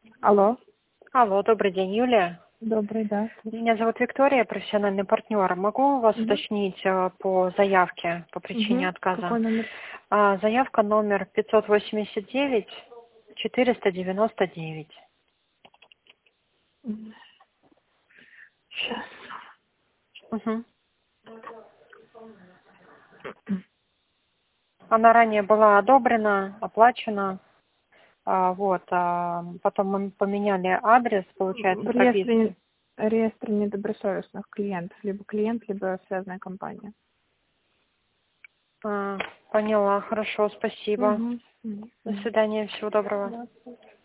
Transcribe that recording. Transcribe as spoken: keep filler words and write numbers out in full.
Алло. Алло, добрый день, Юлия. Добрый, да. Меня зовут Виктория, профессиональный партнер. Могу у вас Угу. уточнить э, по заявке, по причине Угу. отказа? Какой номер? А, заявка номер пятьсот восемьдесят девять четыреста девяносто девять. Сейчас. Угу. Она ранее была одобрена, оплачена. А, вот, а, потом мы поменяли адрес, получается, В реестре, прописки. реестре недобросовестных клиентов. Либо клиент, либо связанная компания. А, поняла, хорошо, спасибо. Угу. До свидания, всего доброго. Да.